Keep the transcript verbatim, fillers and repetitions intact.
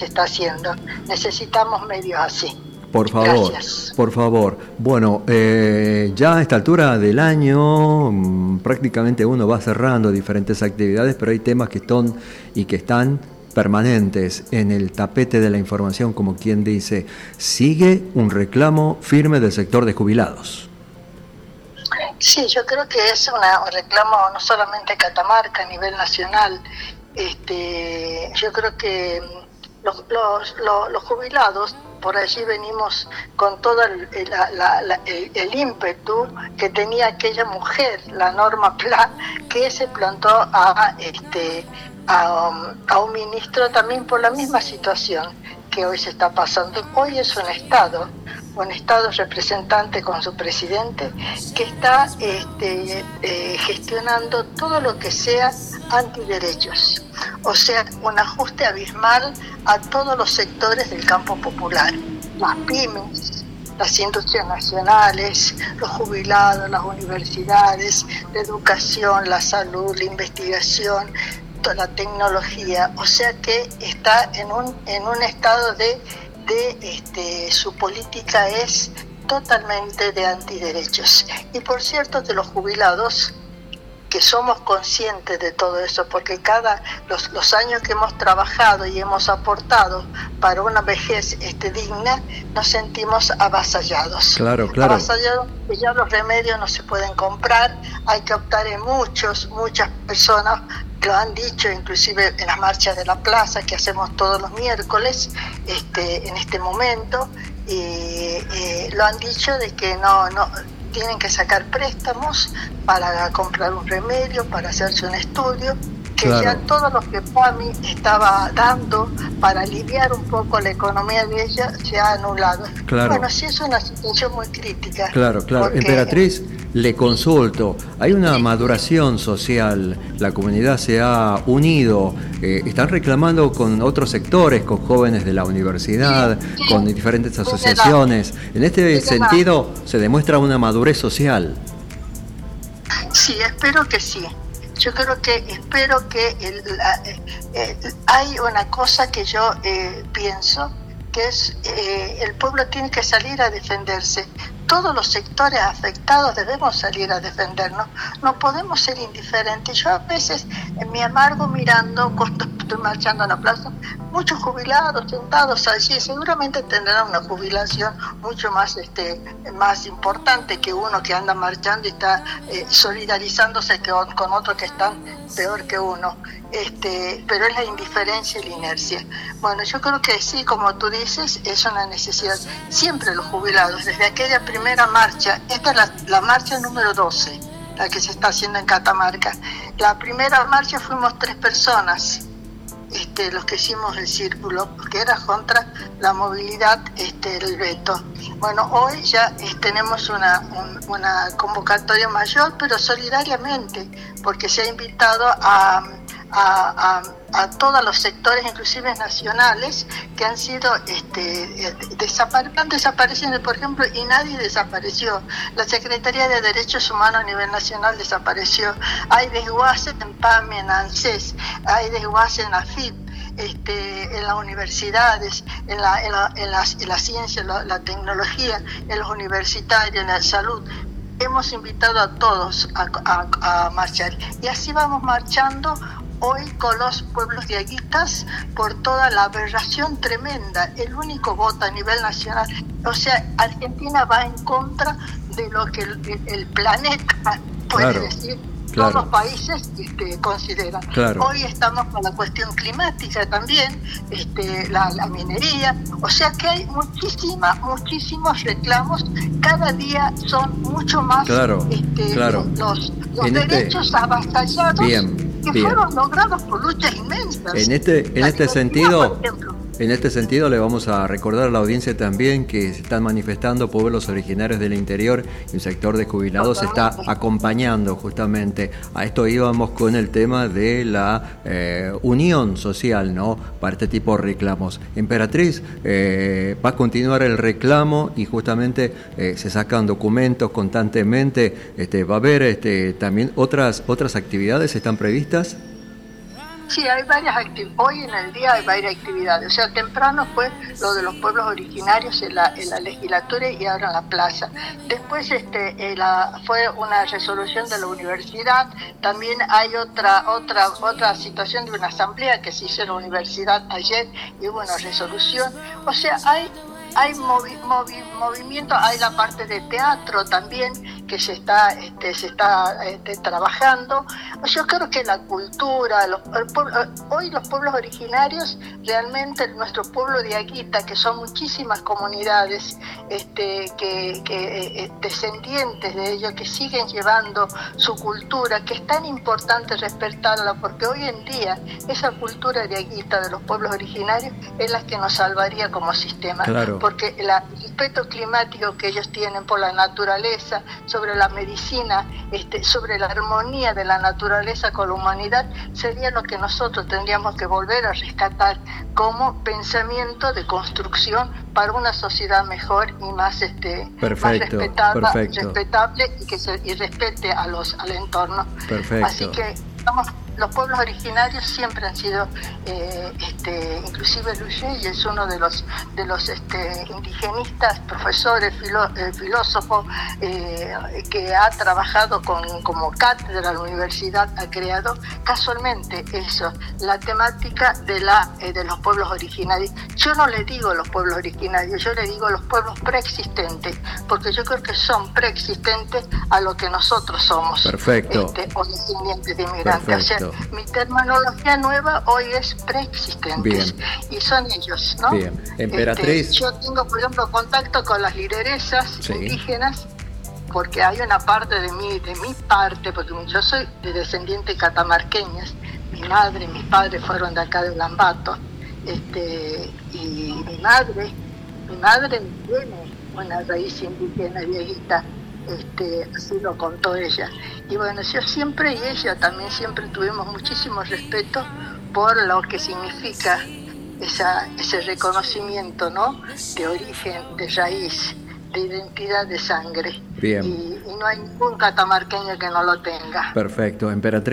se está haciendo. Necesitamos medios así. Por favor, Gracias. por favor. Bueno, eh, ya a esta altura del año mmm, prácticamente uno va cerrando diferentes actividades, pero hay temas que están y que están permanentes en el tapete de la información, como quien dice. Sigue un reclamo firme del sector de jubilados. Sí, yo creo que es una, un reclamo no solamente Catamarca, a nivel nacional. Este, yo creo que los, los, los, los jubilados, por allí venimos con todo el, la, la, la, el, el ímpetu que tenía aquella mujer, la Norma Pla, que se plantó a, este, a, um, a un ministro también por la misma situación que hoy se está pasando. Hoy es un Estado, un Estado representante con su presidente, que está este, eh, gestionando todo lo que sea antiderechos, o sea, un ajuste abismal a todos los sectores del campo popular, las pymes, las industrias nacionales, los jubilados, las universidades, la educación, la salud, la investigación, toda la tecnología, o sea que está en un, en un estado de de este, su política es totalmente de antiderechos. Y por cierto, de los jubilados, que somos conscientes de todo eso, porque cada los, los años que hemos trabajado y hemos aportado para una vejez este, digna, nos sentimos avasallados. Claro, claro. Avasallados, que ya los remedios no se pueden comprar, hay que optar en muchos, muchas personas lo han dicho, inclusive en las marchas de la plaza que hacemos todos los miércoles, este, en este momento, y, y lo han dicho de que no, no tienen que sacar préstamos para comprar un remedio, para hacerse un estudio, que claro. Ya todo lo que PAMI estaba dando para aliviar un poco la economía de ella se ha anulado. Claro. Bueno, sí es una situación muy crítica. Claro, claro. Porque... Emperatriz, le consulto, hay una sí. maduración social, la comunidad se ha unido, eh, están reclamando con otros sectores, con jóvenes de la universidad, sí, sí. con diferentes asociaciones. En este sí, sentido, se demuestra una madurez social. Sí, espero que sí. Yo creo que, espero que el, la, eh, hay una cosa que yo eh, pienso, que es eh, el pueblo tiene que salir a defenderse. Todos los sectores afectados debemos salir a defendernos. No podemos ser indiferentes. Yo a veces, en mi amargo mirando, cuando estoy marchando en la plaza, muchos jubilados sentados allí, seguramente tendrán una jubilación mucho más este más importante que uno que anda marchando y está eh, solidarizándose con, con otros que están peor que uno. Este, pero es la indiferencia y la inercia. Bueno, yo creo que sí, como tú dices, es una necesidad. Siempre los jubilados, desde aquella primera marcha, esta es la, la marcha número doce, la que se está haciendo en Catamarca. La primera marcha fuimos tres personas, este, los que hicimos el círculo, porque era contra la movilidad, este, el veto. Bueno, hoy ya eh, tenemos una, un, una convocatoria mayor, pero solidariamente, porque se ha invitado a... A, a, a todos los sectores, inclusive nacionales, que han sido este, desapare- están desapareciendo, por ejemplo, y nadie desapareció. La Secretaría de Derechos Humanos a nivel nacional desapareció. Hay desguaces en PAMI, en ANSES, hay desguaces en AFIP, este, en las universidades, en la, en la, en la, en la ciencia, la, la tecnología, en los universitarios, en la salud. Hemos invitado a todos a, a, a marchar, y así vamos marchando hoy con los pueblos diaguitas por toda la aberración tremenda, el único voto a nivel nacional. O sea, Argentina va en contra de lo que el, el planeta puede claro, decir, claro. Todos los países este, consideran. Claro. Hoy estamos con la cuestión climática también, este, la, la minería, o sea que hay muchísimas, muchísimos reclamos, cada día son mucho más claro, este, claro. los, los derechos este... avasallados. Bien. que Bien. fueron logrados por luchas inmensas. En este, en este sentido, en este sentido le vamos a recordar a la audiencia también que se están manifestando pueblos originarios del interior y el sector de jubilados se está acompañando justamente. A esto íbamos con el tema de la eh, unión social, ¿no? Para este tipo de reclamos. Emperatriz, eh, va a continuar el reclamo y justamente eh, se sacan documentos constantemente. Este, va a haber este, también otras otras actividades, ¿están previstas? Sí, hay varias actividades. Hoy en el día hay varias actividades. O sea, temprano fue lo de los pueblos originarios en la, en la legislatura y ahora en la plaza. Después este, eh, la, fue una resolución de la universidad. También hay otra otra otra situación de una asamblea que se hizo en la universidad ayer y hubo una resolución. O sea, hay hay movi, movi, movimiento, hay la parte de teatro también que se está este, se está este, trabajando. Yo creo que la cultura, los, el pueblo, hoy los pueblos originarios, realmente nuestro pueblo de Aguita, que son muchísimas comunidades este, que, que eh, descendientes de ellos, que siguen llevando su cultura, que es tan importante respetarla, porque hoy en día esa cultura de Aguita, de los pueblos originarios, es la que nos salvaría como sistema. Claro. Porque la, el respeto climático que ellos tienen por la naturaleza, sobre la medicina, este, sobre la armonía de la naturaleza con la humanidad, sería lo que nosotros tendríamos que volver a rescatar como pensamiento de construcción para una sociedad mejor y más, este, perfecto, más respetada, perfecto. respetable y que se, y respete a los, al entorno. Perfecto. Así que estamos... Los pueblos originarios siempre han sido, eh, este, inclusive Luis es uno de los de los este, indigenistas, profesores, filo, eh, filósofos, eh, que ha trabajado con, como cátedra en la universidad, ha creado casualmente eso, la temática de, la, eh, de los pueblos originarios. Yo no le digo los pueblos originarios, yo le digo los pueblos preexistentes, porque yo creo que son preexistentes a lo que nosotros somos. Perfecto. Este, o descendientes de inmigrantes. Perfecto. O sea, mi terminología nueva hoy es preexistentes. Bien. Y son ellos, ¿no? Bien. Emperatriz. Este, yo tengo, por ejemplo, contacto con las lideresas sí. indígenas, porque hay una parte de mí, de mi parte, porque yo soy de descendientes catamarqueñas. Mi madre y mis padres fueron de acá de Lambato. Este, y mi madre, mi madre tiene una raíz indígena viejita. Este, así lo contó ella. Y bueno, yo siempre y ella también siempre tuvimos muchísimo respeto por lo que significa esa, ese reconocimiento, ¿no? De origen, de raíz, de identidad, de sangre. Bien. Y, y no hay ningún catamarqueño que no lo tenga. Perfecto. Emperatriz.